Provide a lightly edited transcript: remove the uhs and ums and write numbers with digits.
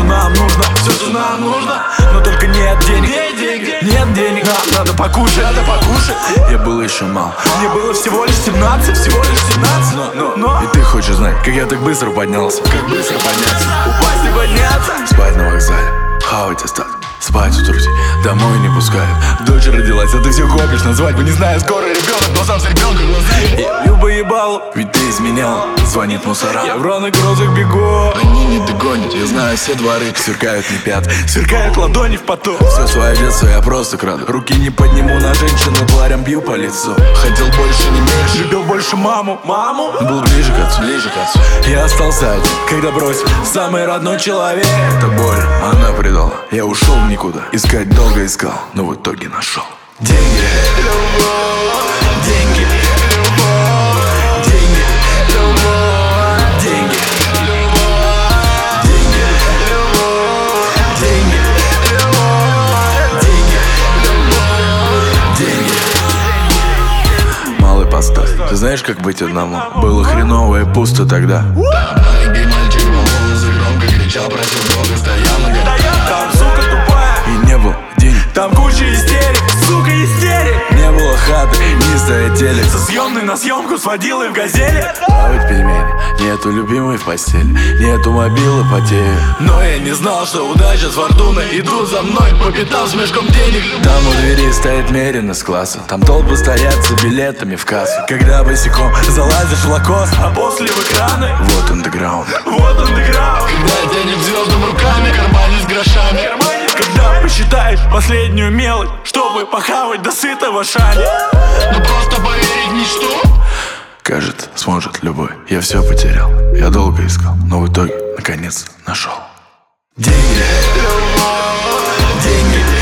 что нам нужно, все, что нам нужно. Но только нет денег, нет денег. Надо покушать, Я был еще мал, мне было всего лишь 17, но и ты хочешь знать, как я так быстро поднялся? Как быстро подняться? упасть и подняться. Спать на вокзале, хавать остаток, спать у друзей, домой не пускают. Дочь родилась, а ты все копишь на свадьбу. Не знаю, скоро ребенок, но сам с ребенком глазами. Я бью по ебалу, Ведь ты изменял, звонит мусора. я в рваных розах бегу. Они не догонят, я знаю все дворы. Сверкают не пят, Сверкают ладони в поту. все свое детство я просто краду. Руки не подниму на женщину, тварям бью по лицу. Хотел больше, не меньше, Любил больше маму, был ближе к отцу. Я остался один, когда бросил самый родной человек. Это боль, она предала. Я ушел в никуда, искать долго искал, но в итоге нашел. Деньги, деньги, деньги, деньги, деньги, деньги, деньги. Малый, поставь. Ты знаешь, как быть одному? Было хреново и пусто тогда. Маленький мальчик волос и громко кричал, просил Бога, стоял на горе. Там сука тупая, И не было денег, там куча истерик, сука истерик. не было хаты, не стоит телек. Со съемной на съемку сводила и в газели. Плавать пельмени, нету любимой в постели, нету мобилы, потею. Но я не знал, что удача с фортуной идут за мной по пятам с мешком денег. Там у двери стоит Мерин из класса, там толпы стоят за билетами в кассу. Когда босиком залазишь в лакос, А после в экраны, вот андеграунд. вот андеграунд. Когда тянет звездам руками, кармане с грошами. Когда посчитаешь последнюю мелочь, чтобы похавать до сытого шани. Ну просто поверить в мечту. Кажется, сможет любой. Я все потерял, я долго искал, но в итоге, наконец, нашел. Деньги, деньги,